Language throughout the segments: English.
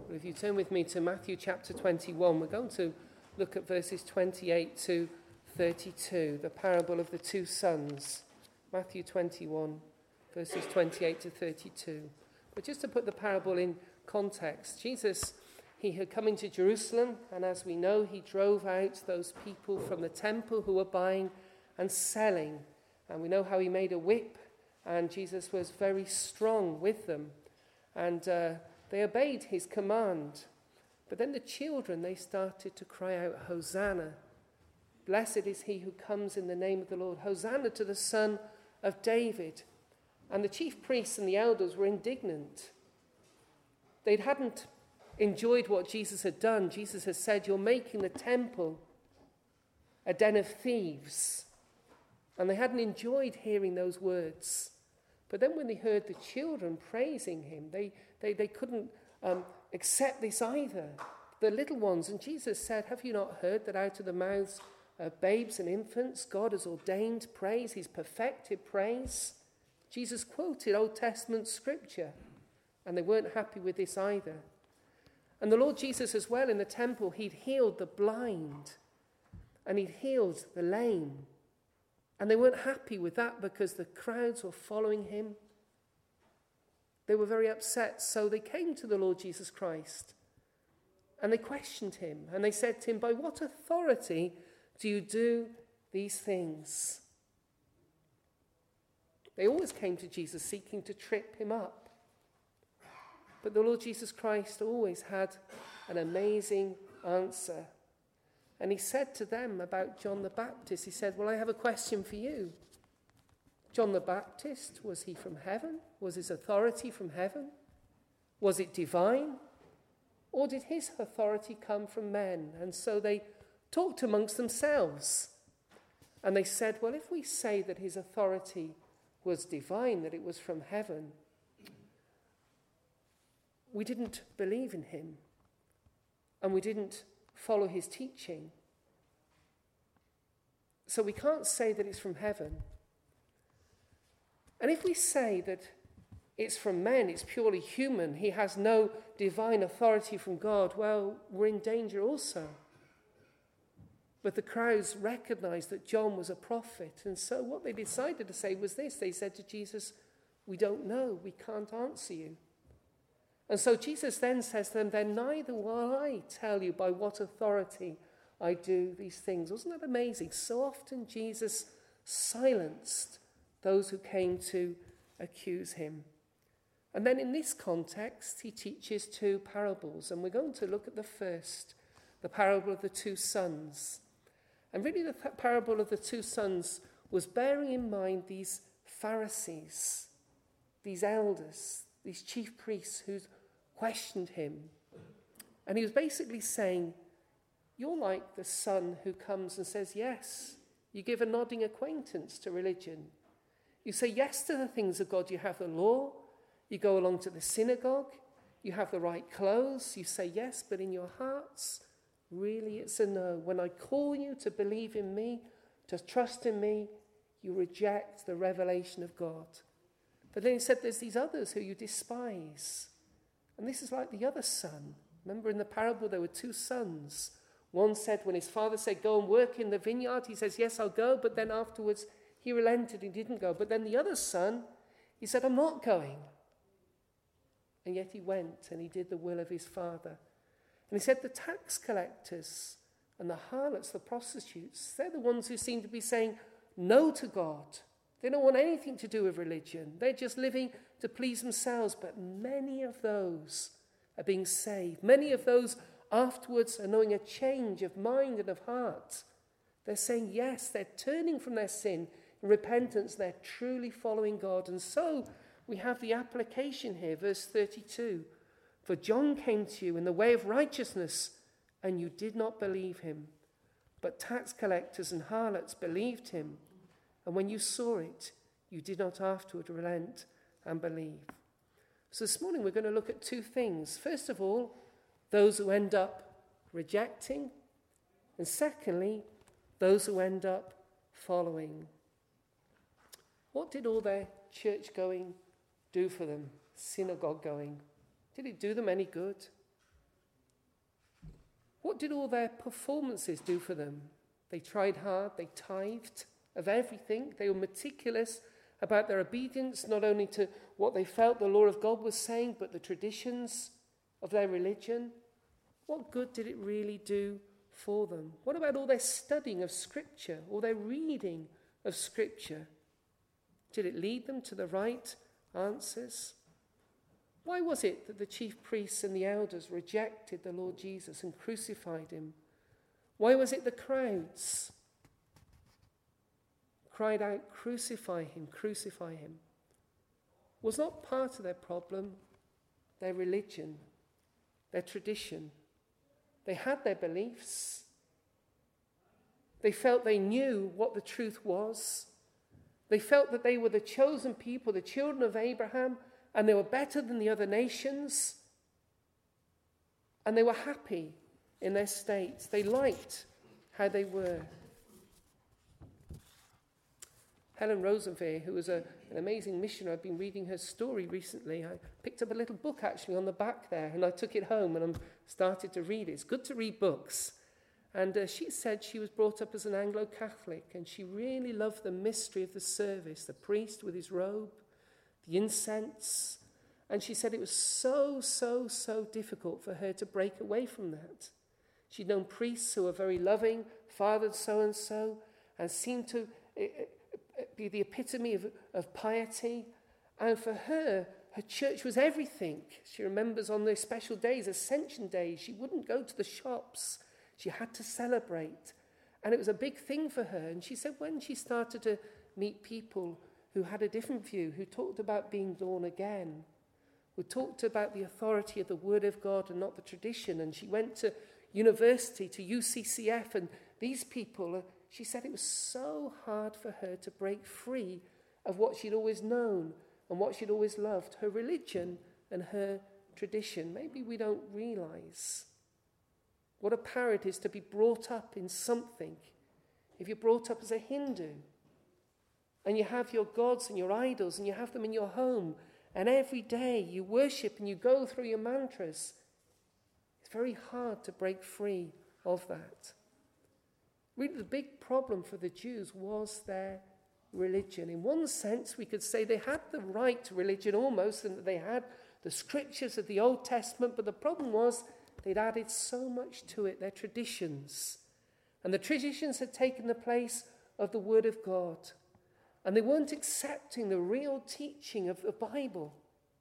Well, if you turn with me to Matthew chapter 21, we're going to look at verses 28 to 32, the parable of the two sons. Matthew 21, verses 28 to 32. But just to put the parable in context, Jesus, he had come into Jerusalem, and as we know, he drove out those people from the temple who were buying and selling. And we know how he made a whip, and Jesus was very strong with them. And they obeyed his command. But then the children, they started to cry out, Hosanna. Blessed is he who comes in the name of the Lord. Hosanna to the Son of David. And the chief priests and the elders were indignant. They hadn't enjoyed what Jesus had done. Jesus had said, you're making the temple a den of thieves. And they hadn't enjoyed hearing those words. But then when they heard the children praising him, they couldn't accept this either. The little ones. And Jesus said, have you not heard that out of the mouths of babes and infants, God has ordained praise, he's perfected praise? Jesus quoted Old Testament scripture. And they weren't happy with this either. And the Lord Jesus as well in the temple, he'd healed the blind. And he'd healed the lame. And they weren't happy with that because the crowds were following him. They were very upset. So they came to the Lord Jesus Christ and they questioned him. And they said to him, by what authority do you do these things? They always came to Jesus seeking to trip him up. But the Lord Jesus Christ always had an amazing answer. And he said to them about John the Baptist, he said, well, I have a question for you. John the Baptist, was he from heaven? Was his authority from heaven? Was it divine? Or did his authority come from men? And so they talked amongst themselves. And they said, well, if we say that his authority was divine, that it was from heaven, we didn't believe in him. And we didn't follow his teaching. So we can't say that it's from heaven. And if we say that it's from men, it's purely human, he has no divine authority from God, well, we're in danger also. But the crowds recognized that John was a prophet. And so what they decided to say was this. They said to Jesus, we don't know, we can't answer you. And so Jesus then says to them, then neither will I tell you by what authority I do these things. Wasn't that amazing? So often Jesus silenced those who came to accuse him. And then in this context, he teaches two parables. And we're going to look at the first, the parable of the two sons. And really the parable of the two sons was bearing in mind these Pharisees, these elders, these chief priests who questioned him. And he was basically saying, you're like the son who comes and says yes. You give a nodding acquaintance to religion. You say yes to the things of God. You have the law. You go along to the synagogue. You have the right clothes. You say yes, but in your hearts, really it's a no. When I call you to believe in me, to trust in me, you reject the revelation of God. But then he said there's these others who you despise. And this is like the other son. Remember in the parable there were two sons. One said when his father said go and work in the vineyard, he says yes, I'll go. But then afterwards he relented and didn't go. But then the other son, he said I'm not going. And yet he went and he did the will of his father. And he said the tax collectors and the harlots, the prostitutes, they're the ones who seem to be saying no to God. They don't want anything to do with religion. They're just living to please themselves. But many of those are being saved. Many of those afterwards are knowing a change of mind and of heart. They're saying yes, they're turning from their sin in repentance. They're truly following God. And so we have the application here, verse 32. For John came to you in the way of righteousness, and you did not believe him. But tax collectors and harlots believed him. And when you saw it, you did not afterward relent and believe. So this morning we're going to look at two things. First of all, those who end up rejecting. And secondly, those who end up following. What did all their church going do for them? Synagogue going. Did it do them any good? What did all their performances do for them? They tried hard, they tithed of everything. They were meticulous about their obedience, not only to what they felt the law of God was saying, but the traditions of their religion. What good did it really do for them? What about all their studying of Scripture, all their reading of Scripture? Did it lead them to the right answers? Why was it that the chief priests and the elders rejected the Lord Jesus and crucified him? Why was it the crowds cried out, "Crucify him, crucify him"? Was not part of their problem their religion, their tradition? They had their beliefs. They felt they knew what the truth was. They felt that they were the chosen people, the children of Abraham, and they were better than the other nations. And they were happy in their state. They liked how they were. Helen Rosenveer, who was an amazing missionary, I've been reading her story recently. I picked up a little book actually on the back there, and I took it home and I started to read it. It's good to read books. And she said she was brought up as an Anglo-Catholic, and she really loved the mystery of the service, the priest with his robe, the incense. And she said it was so difficult for her to break away from that. She'd known priests who were very loving, fathered so-and-so, and seemed to be the epitome of piety. And for her, her church was everything. She remembers on those special days, Ascension days, she wouldn't go to the shops. She had to celebrate. And it was a big thing for her. And she said when she started to meet people who had a different view, who talked about being born again, who talked about the authority of the Word of God and not the tradition, and she went to university, to UCCF, and these people, she said it was so hard for her to break free of what she'd always known and what she'd always loved, her religion and her tradition. Maybe we don't realize what a power it is to be brought up in something. If you're brought up as a Hindu and you have your gods and your idols and you have them in your home, and every day you worship and you go through your mantras, it's very hard to break free of that. Really, the big problem for the Jews was their religion. In one sense, we could say they had the right to religion almost, and that they had the scriptures of the Old Testament, but the problem was they'd added so much to it, their traditions. And the traditions had taken the place of the Word of God. And they weren't accepting the real teaching of the Bible.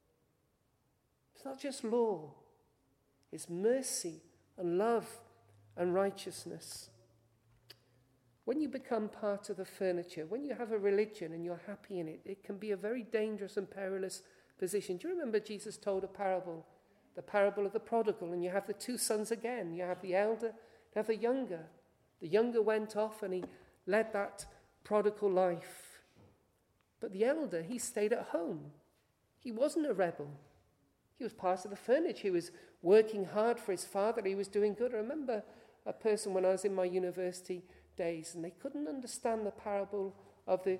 It's not just law. It's mercy and love and righteousness. When you become part of the furniture, when you have a religion and you're happy in it, it can be a very dangerous and perilous position. Do you remember Jesus told a parable? The parable of the prodigal, and you have the two sons again. You have the elder, you have the younger. The younger went off and he led that prodigal life. But the elder, he stayed at home. He wasn't a rebel. He was part of the furniture. He was working hard for his father. He was doing good. I remember a person when I was in my university days, and they couldn't understand the parable of the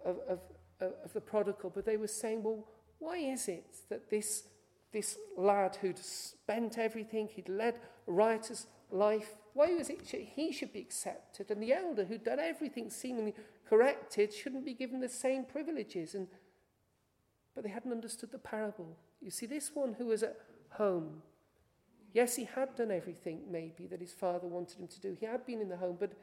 prodigal, but they were saying, well, why is it that this lad who'd spent everything, he'd led a riotous life, why was it he should be accepted, and the elder who'd done everything seemingly corrected shouldn't be given the same privileges? But they hadn't understood the parable. You see, this one who was at home, yes, he had done everything maybe that his father wanted him to do. He had been in the home, but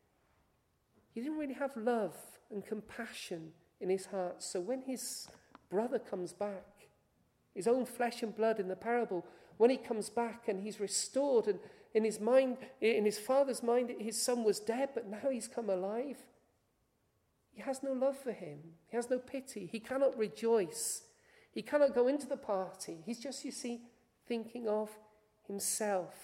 he didn't really have love and compassion in his heart. So when his brother comes back, his own flesh and blood in the parable, when he comes back and he's restored, and in his mind, in his father's mind, his son was dead, but now he's come alive. He has no love for him. He has no pity. He cannot rejoice. He cannot go into the party. He's just, you see, thinking of himself.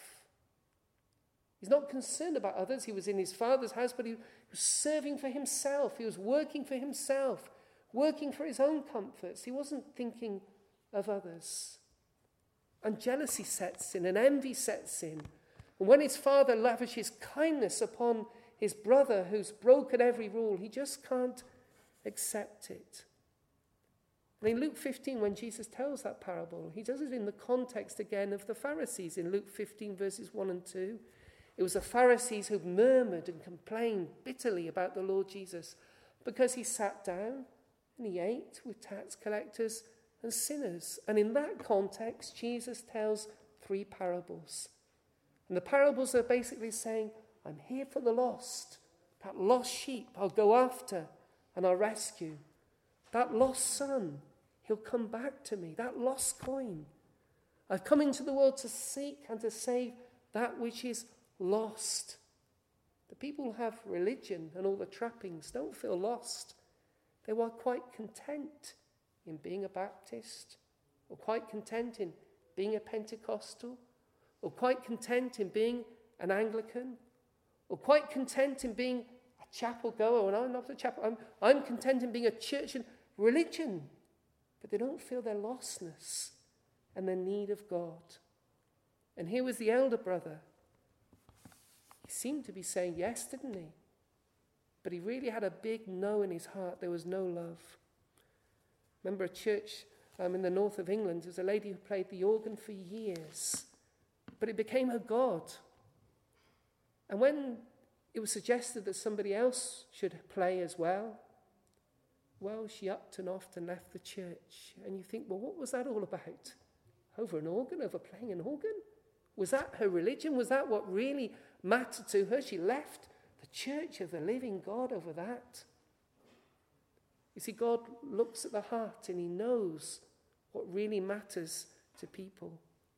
He's not concerned about others. He was in his father's house, but he was serving for himself. He was working for himself, working for his own comforts. He wasn't thinking of others. And jealousy sets in, and envy sets in. And when his father lavishes kindness upon his brother who's broken every rule, he just can't accept it. And in Luke 15, when Jesus tells that parable, he does it in the context again of the Pharisees. In Luke 15, verses 1 and 2, it was the Pharisees who murmured and complained bitterly about the Lord Jesus because he sat down and he ate with tax collectors and sinners. And in that context, Jesus tells 3 parables. And the parables are basically saying, I'm here for the lost. That lost sheep I'll go after and I'll rescue. That lost son, he'll come back to me. That lost coin. I've come into the world to seek and to save that which is lost. The people who have religion and all the trappings don't feel lost. They were quite content in being a Baptist, or quite content in being a Pentecostal, or quite content in being an Anglican, or quite content in being a chapel goer. And I'm not a chapel. I'm content in being a church and religion. But they don't feel their lostness and their need of God. And here was the elder brother. He seemed to be saying yes, didn't he? But he really had a big no in his heart. There was no love. Remember a church in the north of England. There was a lady who played the organ for years. But it became her God. And when it was suggested that somebody else should play as well, she upped and offed and left the church. And you think, well, what was that all about? Over an organ? Over playing an organ? Was that her religion? Was that what really mattered to her? She left the church of the living God over that. You see, God looks at the heart and he knows what really matters to people.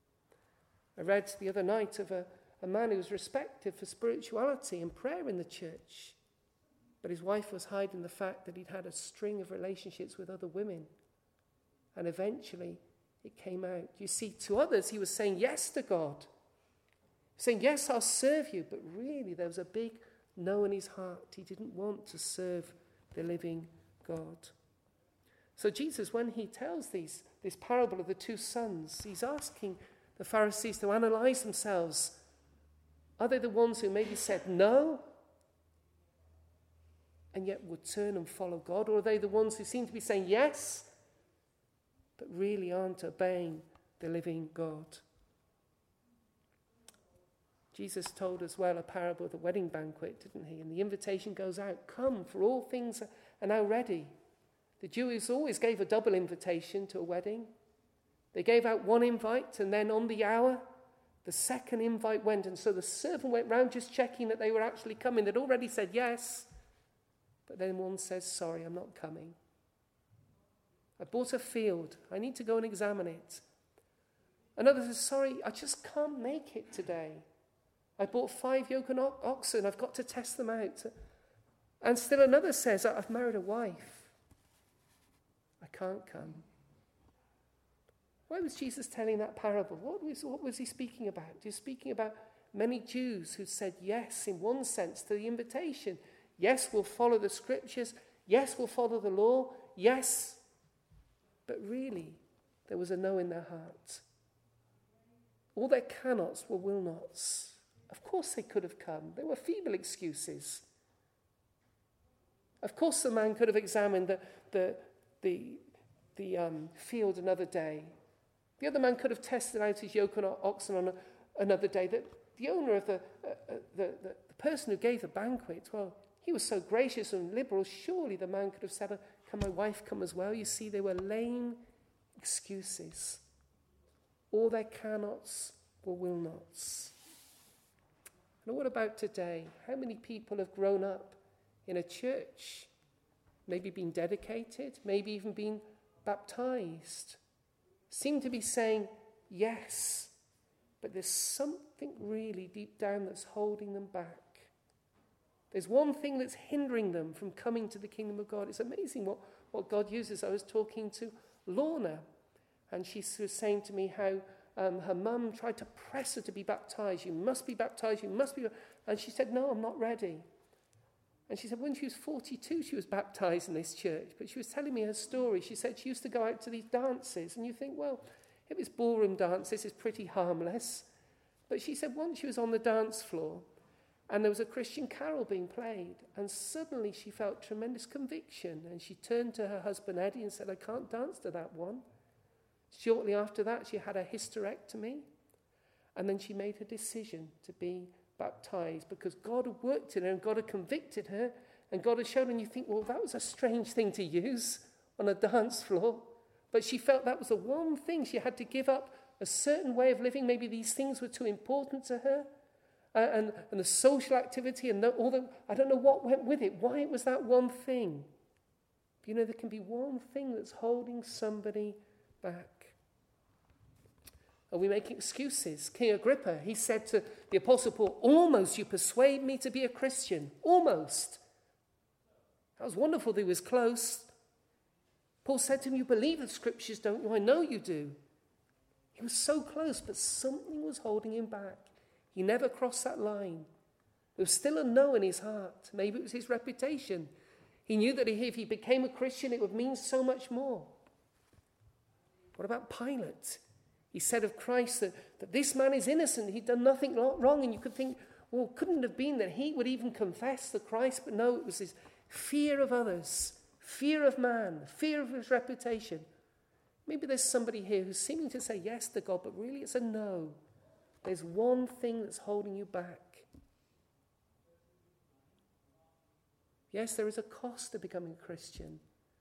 I read the other night of a man who was respected for spirituality and prayer in the church. But his wife was hiding the fact that he'd had a string of relationships with other women. And eventually it came out. You see, to others he was saying yes to God. Saying, yes, I'll serve you. But really there was a big no in his heart. He didn't want to serve the living God. So Jesus, when he tells this parable of the 2 sons, he's asking the Pharisees to analyze themselves. Are they the ones who maybe said no and yet would turn and follow God? Or are they the ones who seem to be saying yes, but really aren't obeying the living God? Jesus told as well a parable of the wedding banquet, didn't he? And the invitation goes out, come, for all things are now ready. The Jews always gave a double invitation to a wedding. They gave out one invite, and then on the hour, the second invite went. And so the servant went round just checking that they were actually coming. They'd already said yes. But then one says, sorry, I'm not coming. I bought a field. I need to go and examine it. Another says, sorry, I just can't make it today. I bought 5 yoke and oxen. I've got to test them out. And still another says, I've married a wife. I can't come. Why was Jesus telling that parable? What was he speaking about? He was speaking about many Jews who said yes, in one sense, to the invitation. Yes, we'll follow the scriptures. Yes, we'll follow the law. Yes. But really, there was a no in their heart. All their cannots were will nots. Of course they could have come. They were feeble excuses. Of course the man could have examined the field another day. The other man could have tested out his yoke and oxen on another day. The owner of the person who gave the banquet, well, he was so gracious and liberal, surely the man could have said, can my wife come as well? You see, they were lame excuses. All their cannots were will nots. And what about today? How many people have grown up in a church, maybe been dedicated, maybe even been baptized, seem to be saying yes, but there's something really deep down that's holding them back. There's one thing that's hindering them from coming to the kingdom of God. It's amazing what God uses. I was talking to Lorna, and she was saying to me how her mum tried to press her to be baptized. You must be baptized, you must be. And she said, no, I'm not ready. And she said when she was 42, she was baptized in this church. But she was telling me her story. She said she used to go out to these dances. And you think, well, if it's ballroom dances, it's pretty harmless. But she said once she was on the dance floor, And there was a Christian carol being played. And suddenly she felt tremendous conviction. And she turned to her husband, Eddie, and said, I can't dance to that one. Shortly after that, she had a hysterectomy. And then she made her decision to be baptized because God had worked in her and God had convicted her. And God had shown her, and you think, well, that was a strange thing to use on a dance floor. But she felt that was the one thing. She had to give up a certain way of living. Maybe these things were too important to her. And the social activity and all the, I don't know what went with it. Why it was that one thing. But you know, there can be one thing that's holding somebody back. Are we making excuses? King Agrippa, he said to the Apostle Paul, almost you persuade me to be a Christian. Almost. That was wonderful that he was close. Paul said to him, you believe the scriptures, don't you? I know you do. He was so close, but something was holding him back. He never crossed that line. There was still a no in his heart. Maybe it was his reputation. He knew that if he became a Christian, it would mean so much more. What about Pilate? He said of Christ that this man is innocent. He'd done nothing wrong. And you could think, well, couldn't it have been that he would even confess the Christ? But no, it was his fear of others, fear of man, fear of his reputation. Maybe there's somebody here who's seeming to say yes to God, but really it's a no. There's one thing that's holding you back. Yes, there is a cost to becoming a Christian.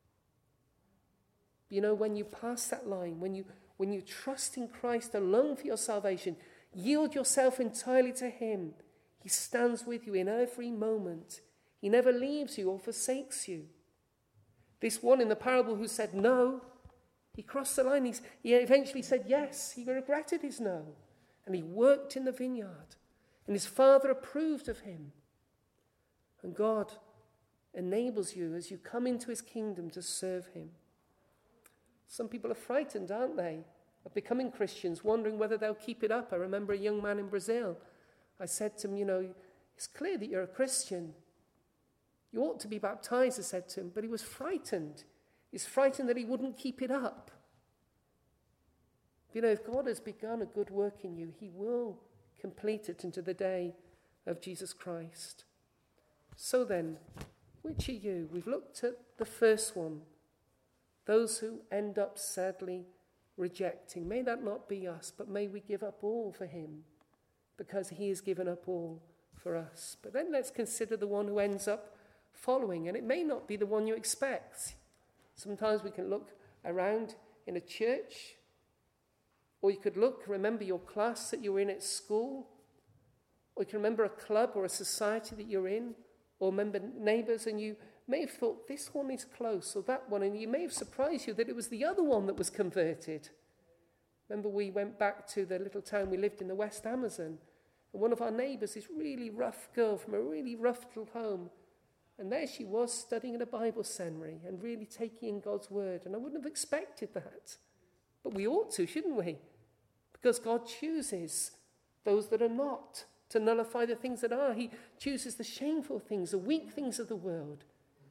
You know, when you pass that line, when you trust in Christ alone for your salvation, yield yourself entirely to him, he stands with you in every moment. He never leaves you or forsakes you. This one in the parable who said no, he crossed the line. He eventually said yes. He regretted his no. And he worked in the vineyard. And his father approved of him. And God enables you as you come into his kingdom to serve him. Some people are frightened, aren't they, of becoming Christians, wondering whether they'll keep it up. I remember a young man in Brazil. I said to him, you know, it's clear that you're a Christian. You ought to be baptized, I said to him, but he was frightened. He's frightened that he wouldn't keep it up. You know, if God has begun a good work in you, he will complete it into the day of Jesus Christ. So then, which are you? We've looked at the first one. Those who end up sadly rejecting. May that not be us, but may we give up all for him because he has given up all for us. But then let's consider the one who ends up following, and it may not be the one you expect. Sometimes we can look around in a church, or you could remember your class that you were in at school, or you can remember a club or a society that you're in, or remember neighbours, and you may have thought this one is close, or that one, and you may have surprised you that it was the other one that was converted. Remember we went back to the little town we lived in, the West Amazon, and one of our neighbours, this really rough girl from a really rough little home, and there she was studying in a Bible seminary and really taking in God's word, and I wouldn't have expected that. But we ought to, shouldn't we? Because God chooses those that are not to nullify the things that are. He chooses the shameful things, the weak things of the world.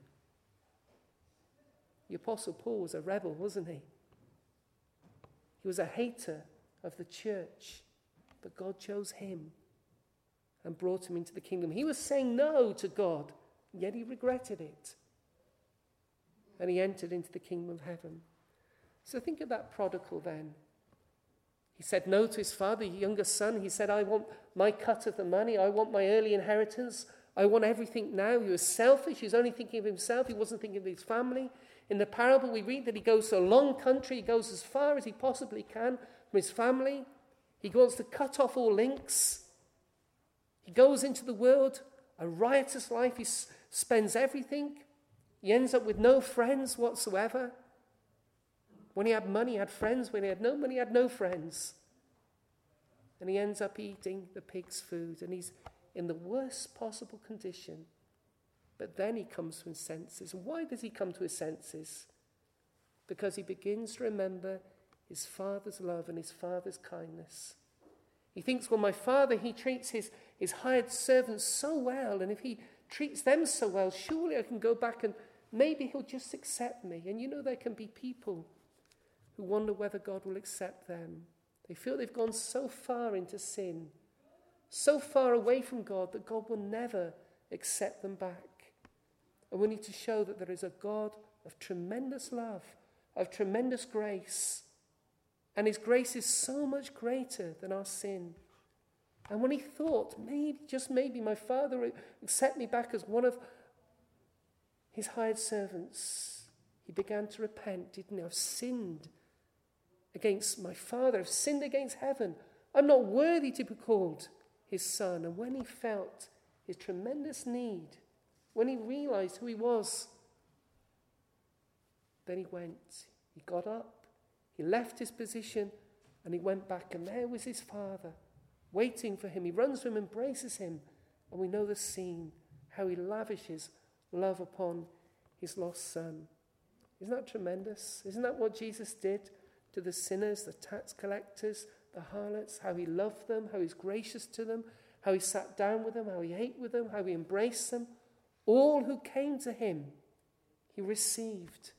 The Apostle Paul was a rebel, wasn't he? He was a hater of the church, but God chose him and brought him into the kingdom. He was saying no to God, yet he regretted it. And he entered into the kingdom of heaven. So think of that prodigal then. He said no to his father, his younger son. He said, I want my cut of the money. I want my early inheritance. I want everything now. He was selfish. He was only thinking of himself. He wasn't thinking of his family. In the parable, we read that he goes to a long country. He goes as far as he possibly can from his family. He wants to cut off all links. He goes into the world, a riotous life. He spends everything. He ends up with no friends whatsoever. When he had money, he had friends. When he had no money, he had no friends. And he ends up eating the pig's food. And he's in the worst possible condition. But then he comes to his senses. And why does he come to his senses? Because he begins to remember his father's love and his father's kindness. He thinks, well, my father, he treats his hired servants so well. And if he treats them so well, surely I can go back and maybe he'll just accept me. And you know, there can be people who wonder whether God will accept them. They feel they've gone so far into sin so far away from God that God will never accept them back. And we need to show that there is a God of tremendous love, of tremendous grace. And his grace is so much greater than our sin. And when he thought, maybe, just maybe, my father would accept me back as one of his hired servants, he began to repent, didn't he? I've sinned against my father. I've sinned against heaven. I'm not worthy to be called his son. And when he felt his tremendous need, when he realized who he was, then he went. He got up. He left his position and he went back. And there was his father waiting for him. He runs to him, embraces him. And we know the scene, how he lavishes love upon his lost son. Isn't that tremendous? Isn't that what Jesus did to the sinners, the tax collectors, the harlots? How he loved them, how he's gracious to them, how he sat down with them, how he ate with them, how he embraced them. All who came to him, he received.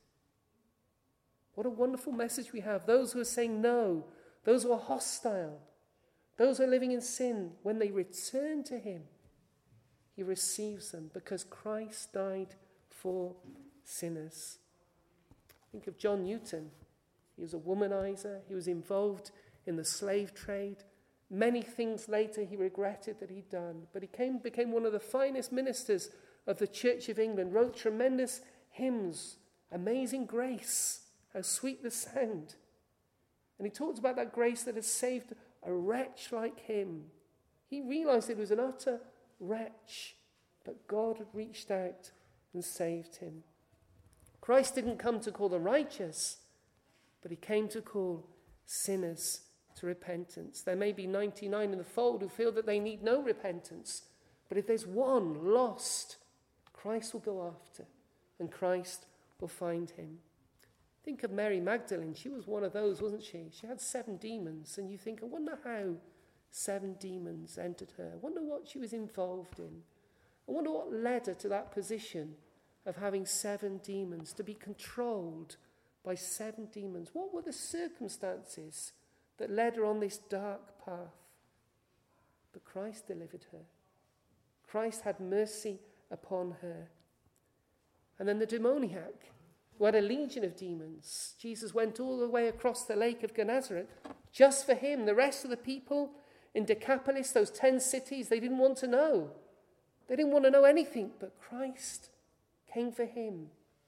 What a wonderful message we have. Those who are saying no, those who are hostile, those who are living in sin, when they return to him, he receives them because Christ died for sinners. Think of John Newton. He was a womanizer. He was involved in the slave trade. Many things later he regretted that he'd done. But he became one of the finest ministers of the Church of England, wrote tremendous hymns, Amazing Grace, how sweet the sound. And he talked about that grace that has saved a wretch like him. He realized he was an utter wretch, but God had reached out and saved him. Christ didn't come to call the righteous, but he came to call sinners to repentance. There may be 99 in the fold who feel that they need no repentance, but if there's one lost, Christ will go after, and Christ will find him. Think of Mary Magdalene. She was one of those, wasn't she? She had 7 demons, and you think, I wonder how 7 demons entered her. I wonder what she was involved in. I wonder what led her to that position of having 7 demons, to be controlled by 7 demons. What were the circumstances that led her on this dark path? But Christ delivered her. Christ had mercy upon her. And then the demoniac, who had a legion of demons, Jesus went all the way across the lake of Gennesaret just for him. The rest of the people in Decapolis, those 10 cities, they didn't want to know. They didn't want to know anything, but Christ came for him.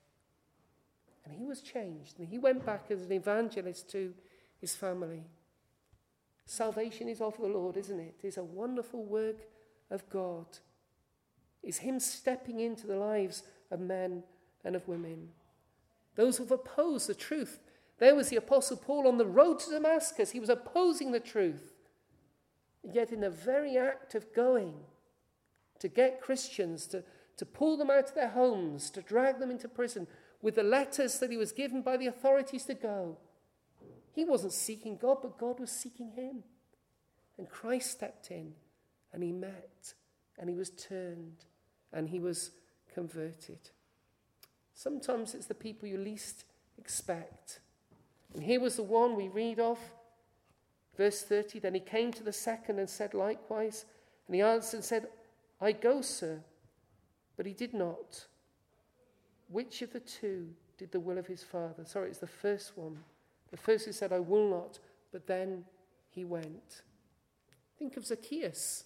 And he was changed, and he went back as an evangelist to his family. Salvation is of the Lord, isn't it? It's a wonderful work of God. It's him stepping into the lives of men and of women. Those who have opposed the truth. There was the Apostle Paul on the road to Damascus. He was opposing the truth. Yet in the very act of going to get Christians, to pull them out of their homes, to drag them into prison, with the letters that he was given by the authorities to go, he wasn't seeking God, but God was seeking him. And Christ stepped in, and he met, and he was turned, and he was converted. Sometimes it's the people you least expect. And here was the one we read of, verse 30, then he came to the second and said likewise, and he answered and said, I go, sir. But he did not. Which of the 2 did the will of his father? Sorry, it's the first one. The first who said, I will not, but then he went. Think of Zacchaeus.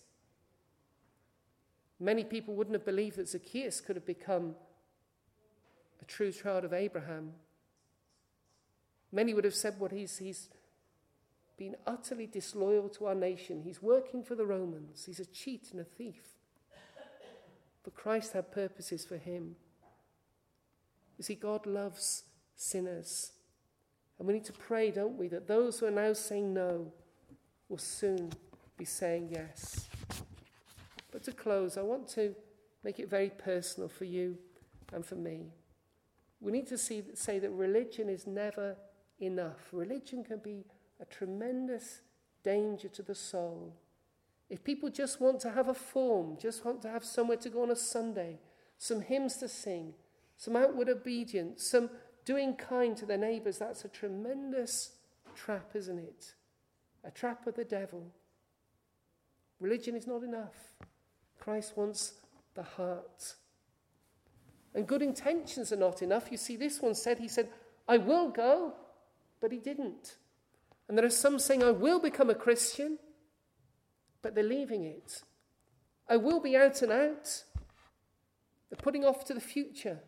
Many people wouldn't have believed that Zacchaeus could have become a true child of Abraham. Many would have said, well, he's been utterly disloyal to our nation. He's working for the Romans. He's a cheat and a thief. But Christ had purposes for him. You see, God loves sinners. And we need to pray, don't we, that those who are now saying no will soon be saying yes. But to close, I want to make it very personal for you and for me. We need to say that religion is never enough. Religion can be a tremendous danger to the soul. If people just want to have a form, just want to have somewhere to go on a Sunday, some hymns to sing, some outward obedience, some doing kind to their neighbours, that's a tremendous trap, isn't it? A trap of the devil. Religion is not enough. Christ wants the heart. And good intentions are not enough. You see, this one said, he said, I will go, but he didn't. And there are some saying, I will become a Christian, but they're leaving it. I will be out and out. They're putting off to the future.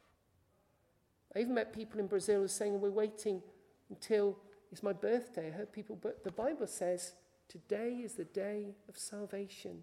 I even met people in Brazil who are saying, we're waiting until it's my birthday. I heard people, but the Bible says, today is the day of salvation.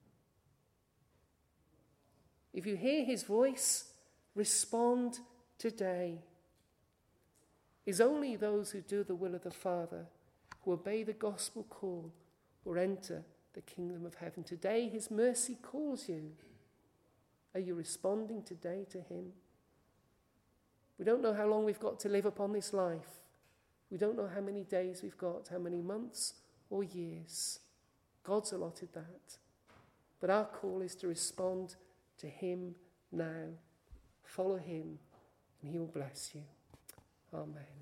If you hear his voice, respond today. It's only those who do the will of the Father, who obey the gospel call, will enter the kingdom of heaven. Today his mercy calls you. Are you responding today to him? We don't know how long we've got to live upon this life. We don't know how many days we've got, how many months or years. God's allotted that. But our call is to respond to him now. Follow him, and he will bless you. Amen.